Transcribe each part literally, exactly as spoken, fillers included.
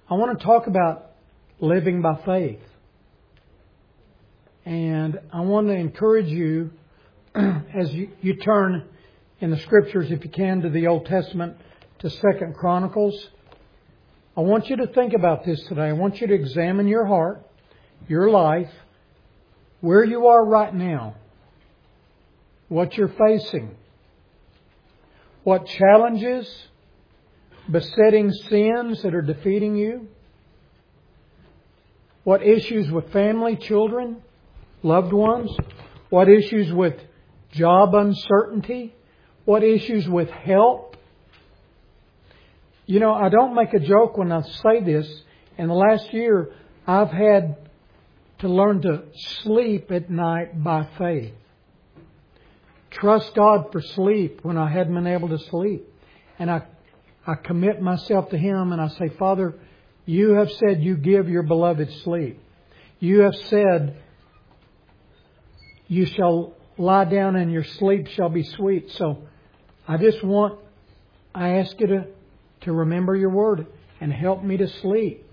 I want to talk about living by faith. And I want to encourage you as you, you turn in the Scriptures, if you can, to the Old Testament, to Second Chronicles. I want you to think about this today. I want you to examine your heart, your life, where you are right now, what you're facing, what challenges, besetting sins that are defeating you, what issues with family, children, loved ones, what issues with job uncertainty, what issues with health. You know, I don't make a joke when I say this. In the last year, I've had to learn to sleep at night by faith. Trust God for sleep when I hadn't been able to sleep. And I, I commit myself to Him and I say, Father, You have said You give Your beloved sleep. You have said You shall lie down and your sleep shall be sweet. So I just want, I ask You to, to remember Your word and help me to sleep.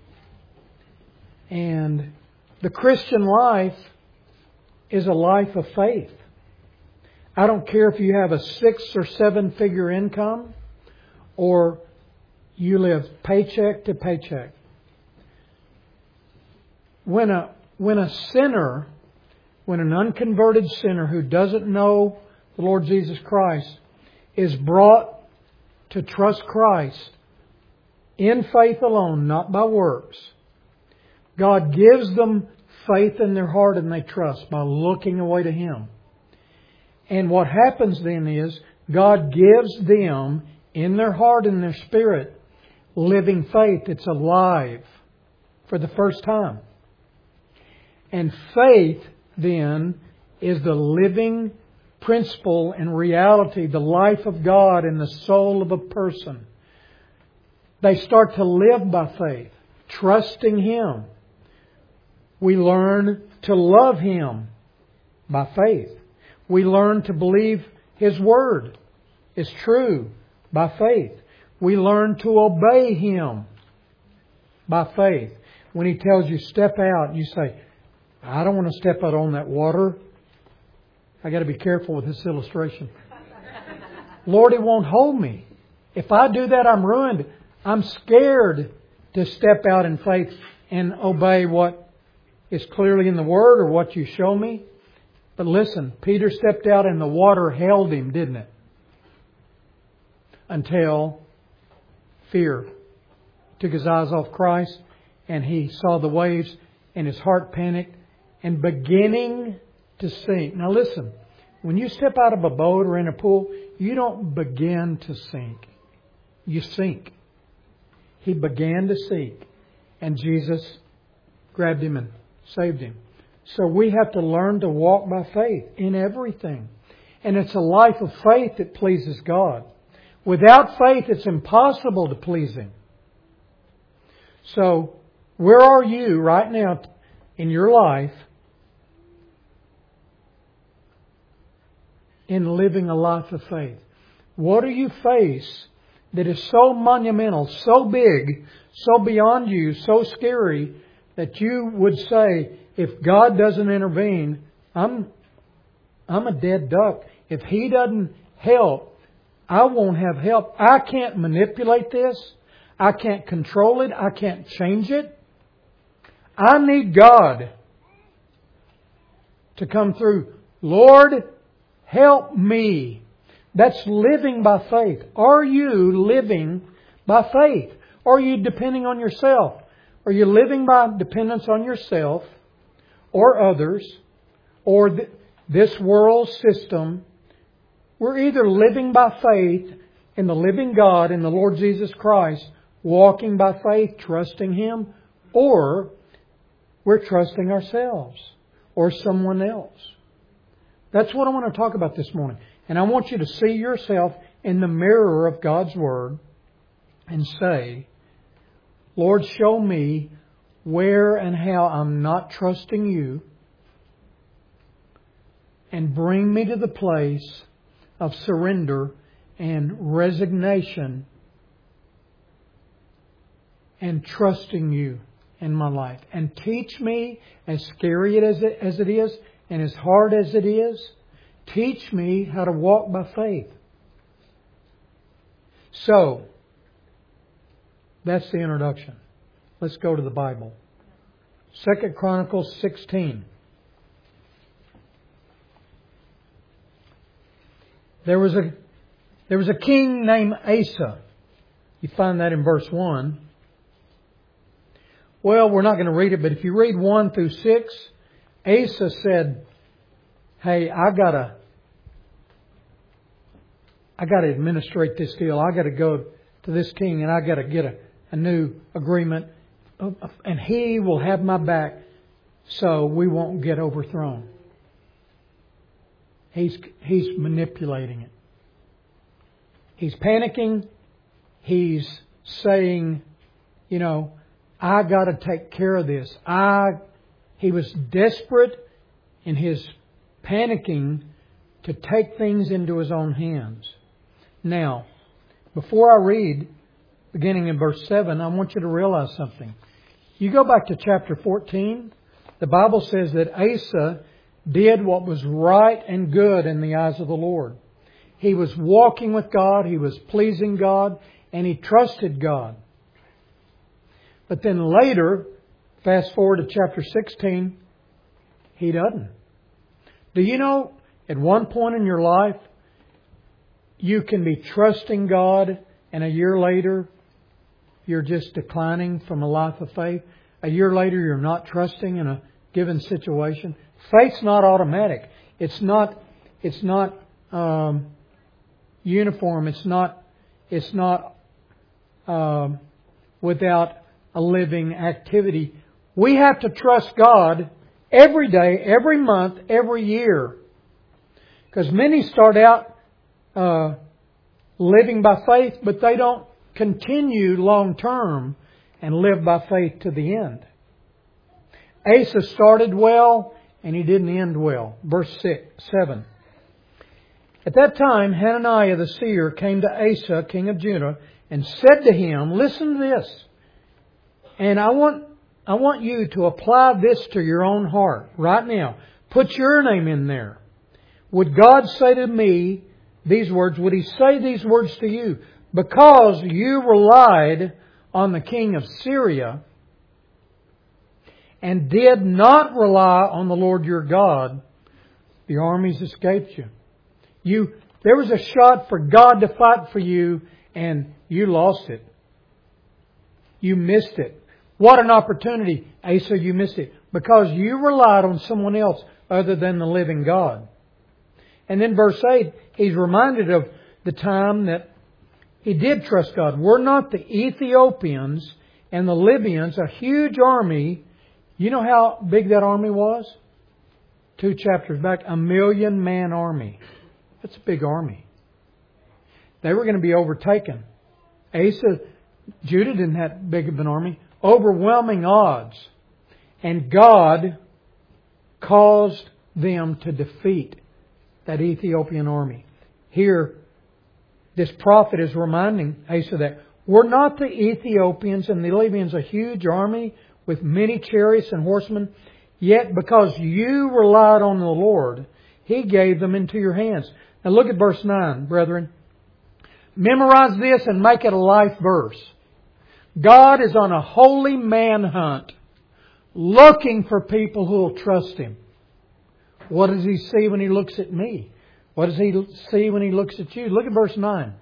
And the Christian life is a life of faith. I don't care if you have a six or seven figure income or you live paycheck to paycheck. When a, when a sinner, when an unconverted sinner who doesn't know the Lord Jesus Christ is brought to trust Christ in faith alone, not by works, God gives them faith in their heart and they trust by looking away to Him. And what happens then is God gives them in their heart and their spirit living faith. It's alive for the first time. And faith then is the living principle and reality, the life of God in the soul of a person. They start to live by faith, trusting Him. We learn to love Him by faith. We learn to believe His Word is true by faith. We learn to obey Him by faith. When He tells you step out, you say, I don't want to step out on that water. I got to be careful with this illustration. Lord, it won't hold me. If I do that, I'm ruined. I'm scared to step out in faith and obey what is clearly in the Word or what you show me. But listen, Peter stepped out and the water held him, didn't it? Until fear took his eyes off Christ and he saw the waves and his heart panicked and beginning to sink. Now listen, when you step out of a boat or in a pool, you don't begin to sink. You sink. He began to sink and Jesus grabbed him and saved him. So we have to learn to walk by faith in everything. And it's a life of faith that pleases God. Without faith, it's impossible to please Him. So, where are you right now in your life in living a life of faith? What do you face that is so monumental, so big, so beyond you, so scary that you would say, if God doesn't intervene, I'm I'm a dead duck. If He doesn't help, I won't have help. I can't manipulate this. I can't control it. I can't change it. I need God to come through. Lord, help me. That's living by faith. Are you living by faith? Or are you depending on yourself? Are you living by dependence on yourself or others or th- this world system? We're either living by faith in the living God, in the Lord Jesus Christ, walking by faith, trusting Him, or we're trusting ourselves or someone else. That's what I want to talk about this morning. And I want you to see yourself in the mirror of God's Word and say, Lord, show me where and how I'm not trusting You, and bring me to the place of surrender and resignation and trusting You in my life. And teach me, as scary as it, as it is and as hard as it is, teach me how to walk by faith. So, that's the introduction. Let's go to the Bible. Second Chronicles sixteen. There was a there was a king named Asa. You find that in verse one. Well, we're not going to read it, but if you read one through six, Asa said, "Hey, I gotta, I gotta administrate this deal. I gotta go to this king, and I gotta get a, a new agreement, and he will have my back, so we won't get overthrown." He's he's manipulating it. He's panicking. He's saying, you know, I got to take care of this. I he was desperate in his panicking to take things into his own hands. Now, before I read, beginning in verse seven, I want you to realize something. You go back to chapter fourteen, the Bible says that Asa did what was right and good in the eyes of the Lord. He was walking with God, he was pleasing God, and he trusted God. But then later, fast forward to chapter sixteen, he doesn't. Do you know, at one point in your life, you can be trusting God, and a year later, you're just declining from a life of faith. A year later, you're not trusting in a given situation. Faith's not automatic. It's not. It's not um, uniform. It's not. It's not um, without a living activity. We have to trust God every day, every month, every year, because many start out uh, living by faith, but they don't continue long term and live by faith to the end. Asa started well, and he didn't end well. Verse six, seven. At that time, Hananiah the seer came to Asa, king of Judah, and said to him, listen to this. And I want, I want you to apply this to your own heart right now. Put your name in there. Would God say to me these words? Would He say these words to you? Because you relied on the king of Syria and did not rely on the Lord your God, the armies escaped you. You, there was a shot for God to fight for you, and you lost it. You missed it. What an opportunity. Asa, you missed it. Because you relied on someone else other than the living God. And then verse eight, he's reminded of the time that he did trust God. Were not the Ethiopians and the Libyans a huge army? You know how big that army was? Two chapters back. A million man army. That's a big army. They were going to be overtaken. Asa, Judah didn't have big of an army. Overwhelming odds. And God caused them to defeat that Ethiopian army. Here, this prophet is reminding Asa that were not the Ethiopians and the Libyans a huge army with many chariots and horsemen? Yet because you relied on the Lord, He gave them into your hands. Now look at verse nine, brethren. Memorize this and make it a life verse. God is on a holy manhunt, looking for people who will trust Him. What does He see when He looks at me? What does He see when He looks at you? Look at verse nine.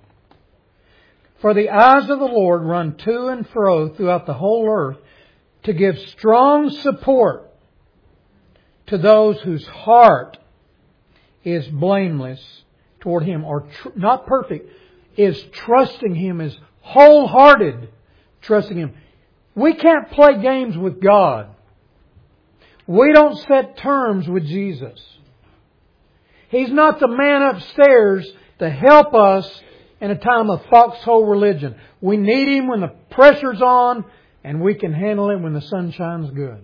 For the eyes of the Lord run to and fro throughout the whole earth to give strong support to those whose heart is blameless toward Him, or tr- not perfect, is trusting Him, is wholehearted trusting Him. We can't play games with God. We don't set terms with Jesus. He's not the man upstairs to help us in a time of foxhole religion. We need Him when the pressure's on, and we can handle it when the sun shines good.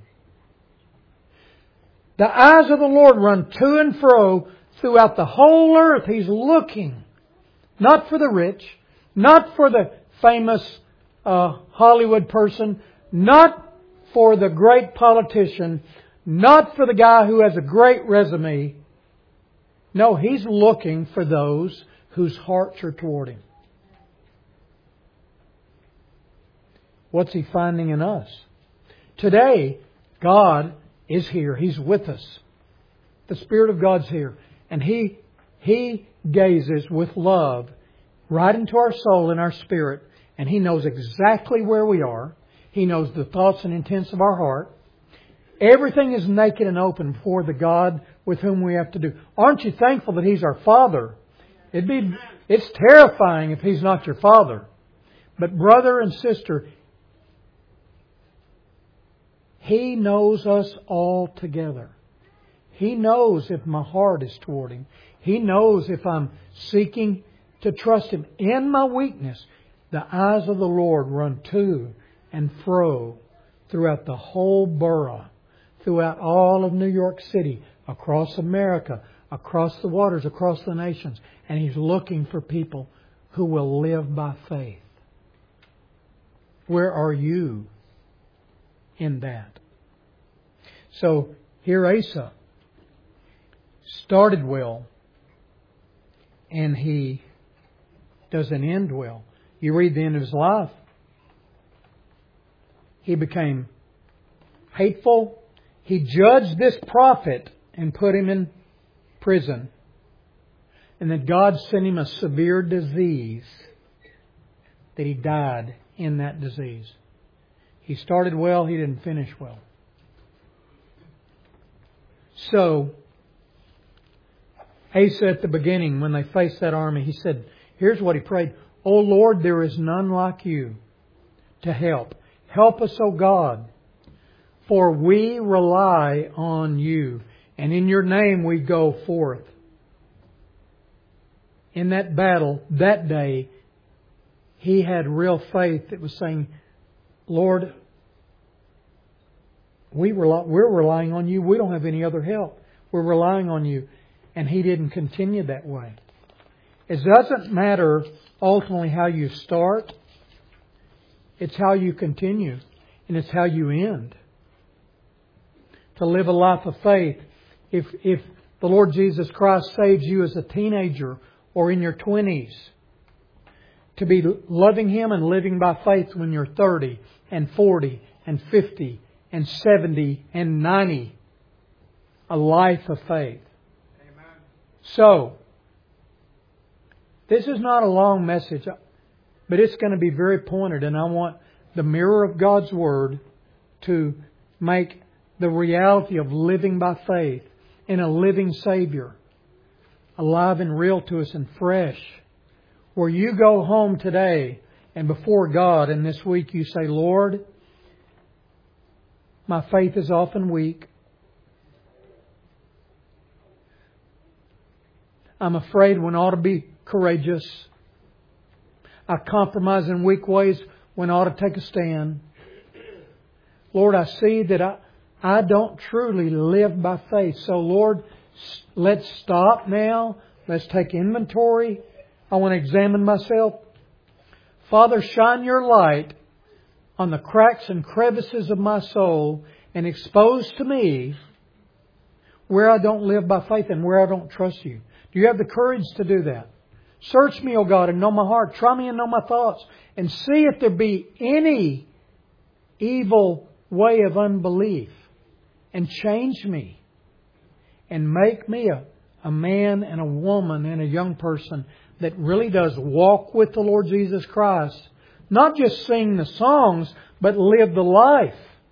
The eyes of the Lord run to and fro throughout the whole earth. He's looking. Not for the rich. Not for the famous uh, Hollywood person, not for the great politician, not for the guy who has a great resume. No, He's looking for those whose hearts are toward Him. What's He finding in us? Today, God is here. He's with us. The Spirit of God's here. And He, He gazes with love right into our soul and our spirit. And He knows exactly where we are. He knows the thoughts and intents of our heart. Everything is naked and open before the God with whom we have to do. Aren't you thankful that He's our Father? It'd be, it's terrifying if He's not your Father. But brother and sister, He knows us all together. He knows if my heart is toward Him. He knows if I'm seeking to trust Him. In my weakness, the eyes of the Lord run to and fro throughout the whole borough, throughout all of New York City, across America, across the waters, across the nations. And He's looking for people who will live by faith. Where are you in that? So here Asa started well, and he doesn't end well. You read the end of his life. He became hateful. He judged this prophet and put him in prison. And then God sent him a severe disease that he died in that disease. He started well, he didn't finish well. So, Asa at the beginning, when they faced that army, he said, here's what he prayed. O Lord, there is none like You to help. Help us, O God, for we rely on You, and in Your name we go forth. In that battle, that day, he had real faith that was saying, Lord, we rely, we're relying on You. We don't have any other help. We're relying on You. And he didn't continue that way. It doesn't matter ultimately how you start. It's how you continue. And it's how you end. To live a life of faith. If, if the Lord Jesus Christ saves you as a teenager or in your twenties, to be loving Him and living by faith when you're thirty and forty and fifty and seventy and ninety. A life of faith. Amen. So, this is not a long message, but it's going to be very pointed, and I want the mirror of God's Word to make the reality of living by faith in a living Savior alive and real to us and fresh. Where you go home today and before God and this week you say, Lord, my faith is often weak. I'm afraid when I ought to be courageous. I compromise in weak ways when I ought to take a stand. Lord, I see that I, I don't truly live by faith. So Lord, let's stop now. Let's take inventory. I want to examine myself. Father, shine Your light on the cracks and crevices of my soul and expose to me where I don't live by faith and where I don't trust You. Do You have the courage to do that? Search me, O God, and know my heart. Try me and know my thoughts. And see if there be any evil way of unbelief. And change me. And make me a, a man and a woman and a young person that really does walk with the Lord Jesus Christ. Not just sing the songs, but live the life.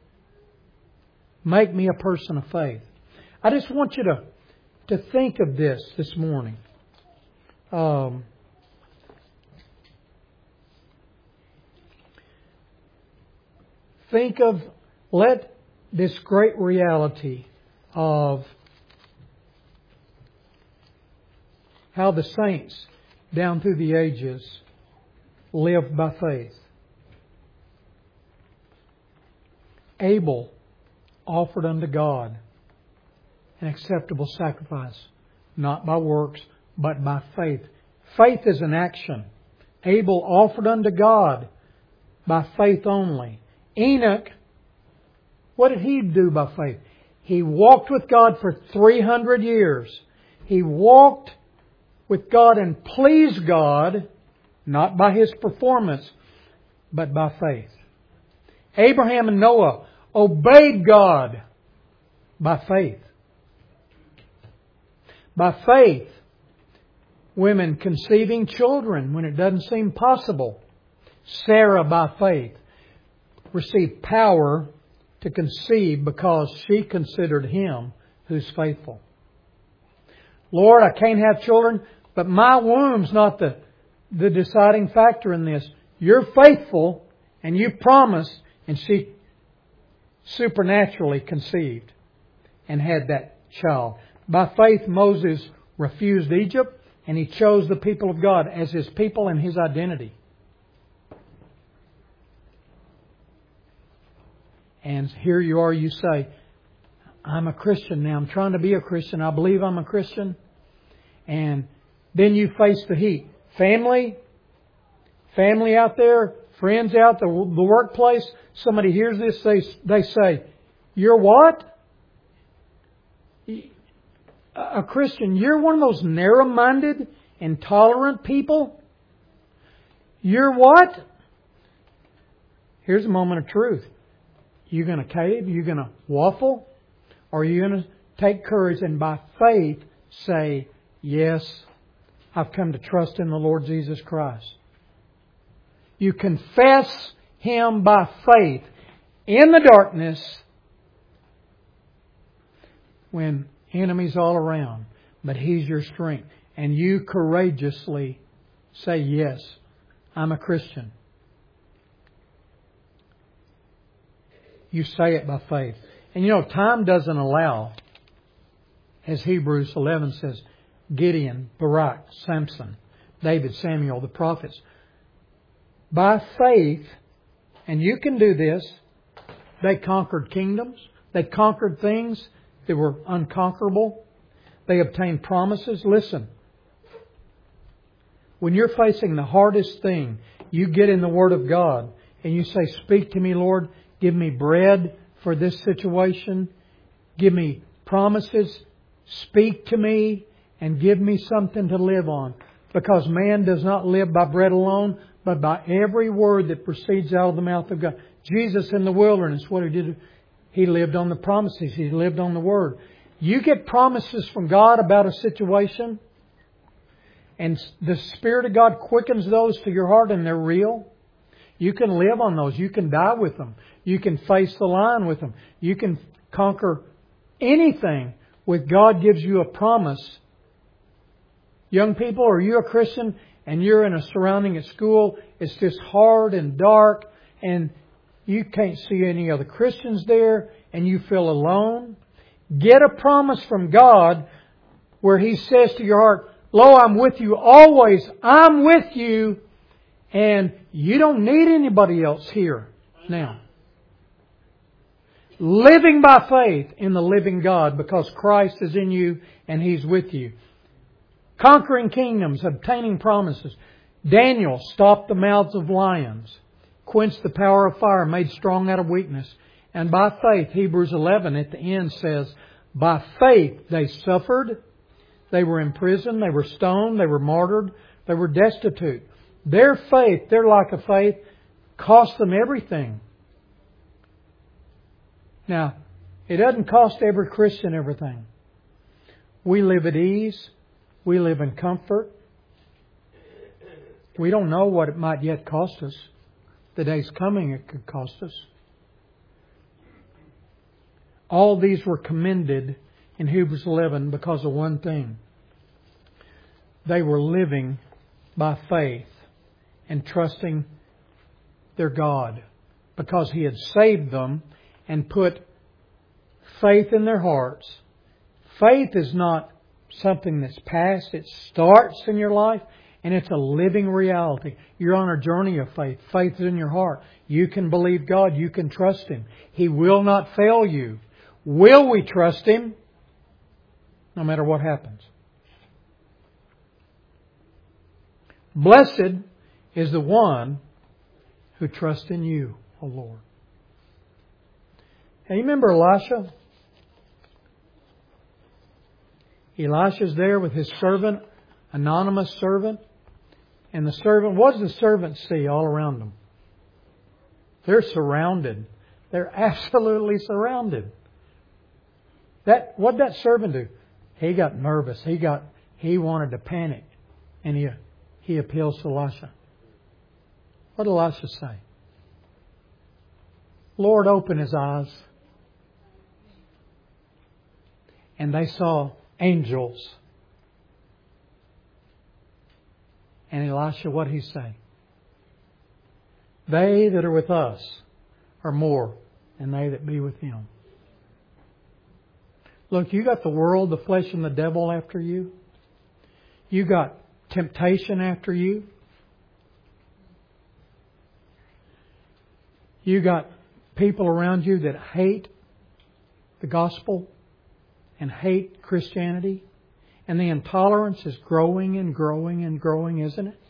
Make me a person of faith. I just want you to, to think of this this morning. Um, think of, let this great reality of how the saints down through the ages lived by faith. Abel offered unto God an acceptable sacrifice, not by works, but by faith. Faith is an action. Abel offered unto God by faith only. Enoch, what did he do by faith? He walked with God for three hundred years. He walked with God and pleased God, not by his performance, but by faith. Abraham and Noah obeyed God by faith. By faith, women conceiving children when it doesn't seem possible. Sarah, by faith, received power to conceive because she considered Him who's faithful. Lord, I can't have children, but my womb's not the, the deciding factor in this. You're faithful and you promised, and she supernaturally conceived and had that child. By faith, Moses refused Egypt and he chose the people of God as his people and his identity. And here you are, you say, I'm a Christian now. I'm trying to be a Christian. I believe I'm a Christian. And then you face the heat. Family, family out there, friends out there, the workplace. Somebody hears this, they, they say, you're what? A Christian. You're one of those narrow-minded, intolerant people? You're what? Here's a moment of truth. You going to cave? You going to waffle? Or are you going to take courage and by faith say, yes, I've come to trust in the Lord Jesus Christ. You confess Him by faith in the darkness when enemies all around. But He's your strength. And you courageously say, yes, I'm a Christian. You say it by faith. And you know, time doesn't allow, as Hebrews eleven says, Gideon, Barak, Samson, David, Samuel, the prophets. By faith, and you can do this, they conquered kingdoms. They conquered things that were unconquerable. They obtained promises. Listen, when you're facing the hardest thing, you get in the Word of God and you say, speak to me, Lord. Give me bread for this situation. Give me promises. Speak to me and give me something to live on. Because man does not live by bread alone, but by every word that proceeds out of the mouth of God. Jesus in the wilderness, what He did, He lived on the promises. He lived on the Word. You get promises from God about a situation, and the Spirit of God quickens those to your heart and they're real. You can live on those. You can die with them. You can face the lion with them. You can conquer anything with God gives you a promise. Young people, are you a Christian and you're in a surrounding at school? It's just hard and dark and you can't see any other Christians there and you feel alone. Get a promise from God where He says to your heart, lo, I'm with you always. I'm with you. And you don't need anybody else here now. Living by faith in the living God because Christ is in you and He's with you. Conquering kingdoms, obtaining promises. Daniel stopped the mouths of lions, quenched the power of fire, made strong out of weakness. And by faith, Hebrews eleven at the end says, by faith they suffered, they were imprisoned, they were stoned, they were martyred, they were destitute. Their faith, their lack of faith, cost them everything. Now, it doesn't cost every Christian everything. We live at ease. We live in comfort. We don't know what it might yet cost us. The day's coming it could cost us. All these were commended in Hebrews eleven because of one thing. They were living by faith and trusting their God because He had saved them and put faith in their hearts. Faith is not something that's past. It starts in your life and it's a living reality. You're on a journey of faith. Faith is in your heart. You can believe God. You can trust Him. He will not fail you. Will we trust Him? No matter what happens. Blessed is the one who trust in You, O Lord. Hey, you remember Elisha? Elisha's there with his servant, anonymous servant. And the servant, what does the servant see all around them? They're surrounded. They're absolutely surrounded. That what did that servant do? He got nervous. He got he wanted to panic. And he he appeals to Elisha. What did Elisha say? Lord, open his eyes. And they saw angels. And Elisha, what did he say? They that are with us are more than they that be with Him. Look, you got the world, the flesh, and the devil after you. You got temptation after you. You got people around you that hate the gospel and hate Christianity. And the intolerance is growing and growing and growing, isn't it?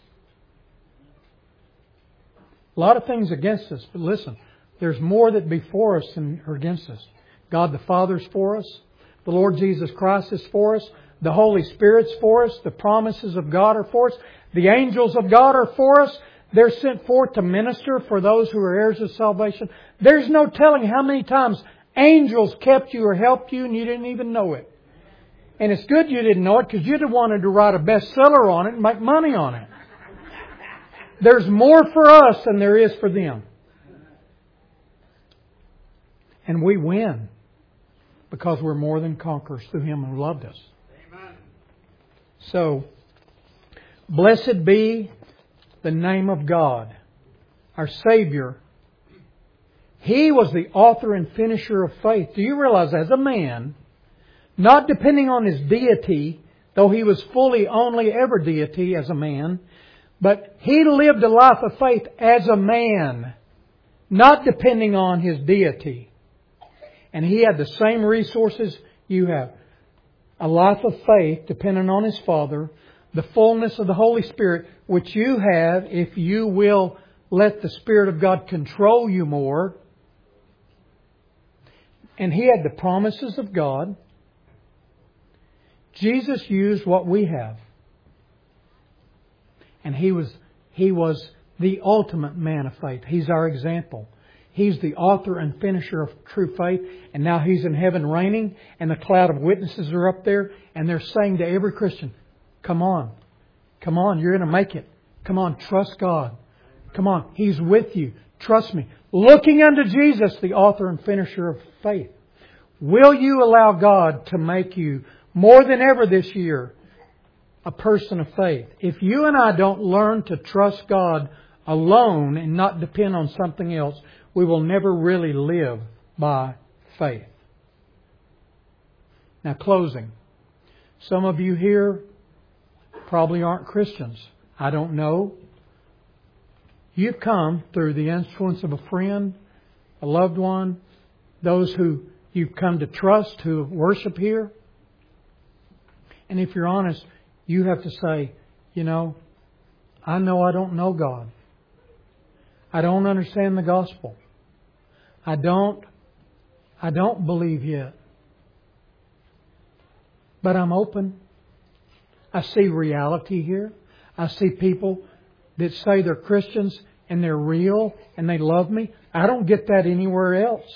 A lot of things against us, but listen, there's more that be for us than are against us. God the Father's for us. The Lord Jesus Christ is for us. The Holy Spirit's for us. The promises of God are for us. The angels of God are for us. They're sent forth to minister for those who are heirs of salvation. There's no telling how many times angels kept you or helped you and you didn't even know it. And it's good you didn't know it because you'd have wanted to write a bestseller on it and make money on it. There's more for us than there is for them. And we win because we're more than conquerors through Him who loved us. Amen. So, blessed be the name of God, our Savior. He was the author and finisher of faith. Do you realize as a man, not depending on His deity, though He was fully only ever deity as a man, but He lived a life of faith as a man, not depending on His deity. And He had the same resources you have. A life of faith dependent on His Father, the fullness of the Holy Spirit, which you have if you will let the Spirit of God control you more. And He had the promises of God. Jesus used what we have. And He was He was the ultimate man of faith. He's our example. He's the author and finisher of true faith. And now He's in heaven reigning. And the cloud of witnesses are up there. And they're saying to every Christian, come on. Come on, you're going to make it. Come on, trust God. Come on, He's with you. Trust me. Looking unto Jesus, the author and finisher of faith. Will you allow God to make you, more than ever this year, a person of faith? If you and I don't learn to trust God alone and not depend on something else, we will never really live by faith. Now, closing. Some of you here probably aren't Christians. I don't know. You've come through the influence of a friend, a loved one, those who you've come to trust, who worship here. And if you're honest, you have to say, you know, I know I don't know God. I don't understand the gospel. I don't, I don't believe yet. But I'm open. I see reality here. I see people that say they're Christians and they're real and they love me. I don't get that anywhere else.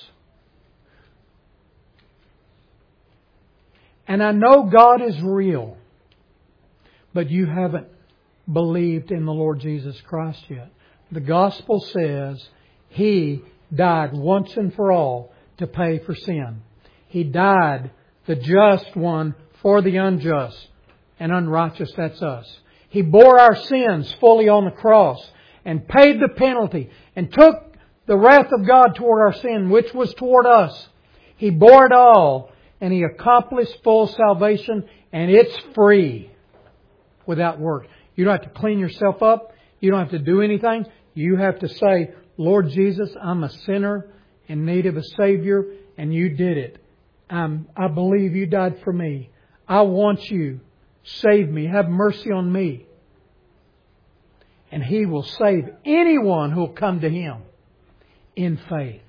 And I know God is real. But you haven't believed in the Lord Jesus Christ yet. The gospel says He died once and for all to pay for sin. He died, the just one, for the unjust and unrighteous. That's us. He bore our sins fully on the cross and paid the penalty and took the wrath of God toward our sin, which was toward us. He bore it all and He accomplished full salvation, and it's free without work. You don't have to clean yourself up. You don't have to do anything. You have to say, Lord Jesus, I'm a sinner in need of a Savior, and You did it. Um, I believe You died for me. I want You. Save me. Have mercy on me. And He will save anyone who will come to Him in faith.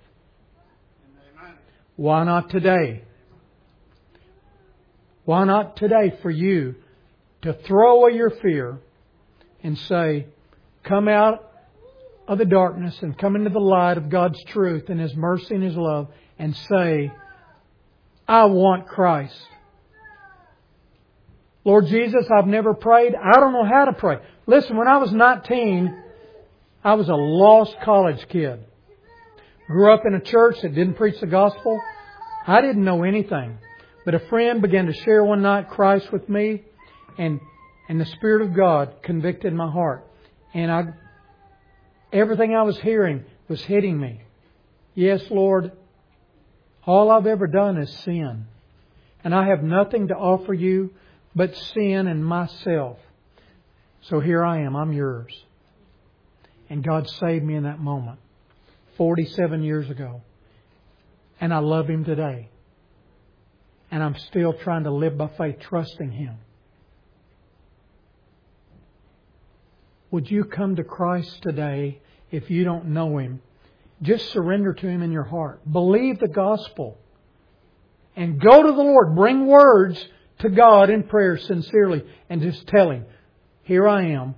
Why not today? Why not today for you to throw away your fear and say, come out of the darkness and come into the light of God's truth and His mercy and His love and say, I want Christ. Lord Jesus, I've never prayed. I don't know how to pray. Listen, when I was nineteen, I was a lost college kid. Grew up in a church that didn't preach the gospel. I didn't know anything. But a friend began to share one night Christ with me, and and the Spirit of God convicted my heart. And I, everything I was hearing was hitting me. Yes, Lord, all I've ever done is sin. And I have nothing to offer You but sin and myself. So here I am. I'm Yours. And God saved me in that moment. forty-seven years ago. And I love Him today. And I'm still trying to live by faith, trusting Him. Would you come to Christ today if you don't know Him? Just surrender to Him in your heart. Believe the gospel. And go to the Lord. Bring words to God in prayer sincerely. And just tell Him, here I am.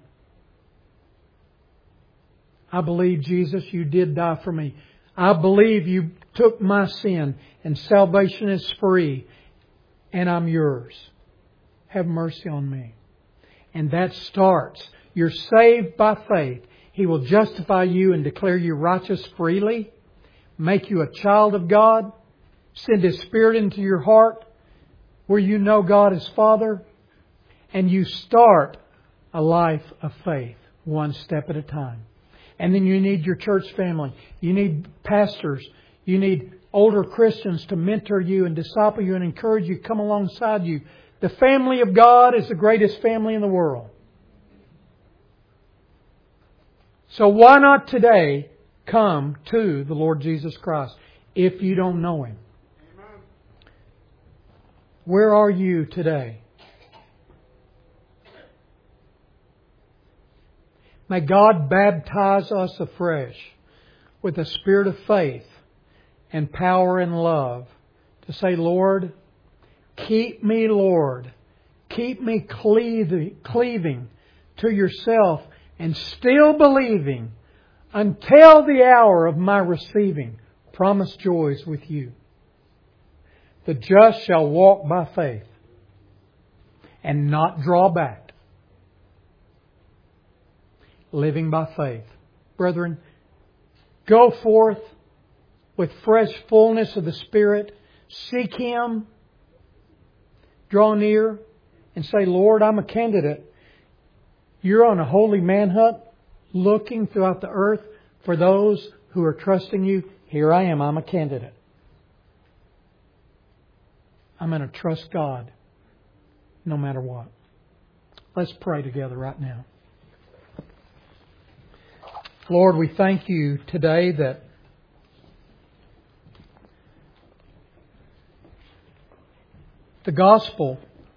I believe, Jesus, You did die for me. I believe You took my sin and salvation is free and I'm Yours. Have mercy on me. And that starts. You're saved by faith. He will justify you and declare you righteous freely, make you a child of God, send His Spirit into your heart where you know God as Father, and you start a life of faith one step at a time. And then you need your church family. You need pastors. You need older Christians to mentor you and disciple you and encourage you, come alongside you. The family of God is the greatest family in the world. So why not today come to the Lord Jesus Christ if you don't know Him? Where are you today? May God baptize us afresh with a spirit of faith and power and love to say, Lord, keep me, Lord. Keep me cleaving, cleaving to Yourself and still believing until the hour of my receiving promised joys with You. The just shall walk by faith and not draw back. Living by faith. Brethren, go forth with fresh fullness of the Spirit. Seek Him. Draw near and say, Lord, I'm a candidate. You're on a holy manhunt looking throughout the earth for those who are trusting You. Here I am. I'm a candidate. I'm going to trust God no matter what. Let's pray together right now. Lord, we thank You today that the gospel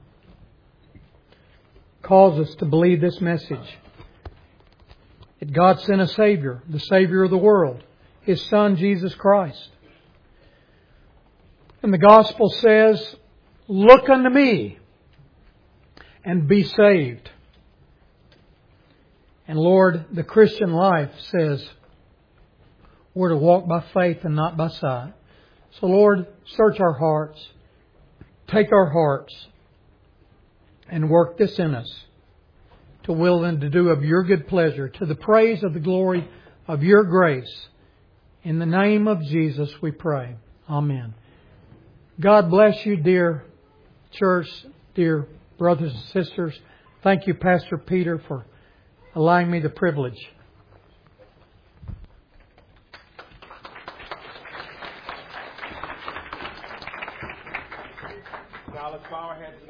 calls us to believe this message. That God sent a Savior, the Savior of the world, His Son, Jesus Christ. And the gospel says, look unto me and be saved. And Lord, the Christian life says we're to walk by faith and not by sight. So Lord, search our hearts. Take our hearts and work this in us to will and to do of Your good pleasure, to the praise of the glory of Your grace. In the name of Jesus we pray. Amen. God bless you, dear church, dear brothers and sisters. Thank you, Pastor Peter, for allowing me the privilege. Now let's bow our heads.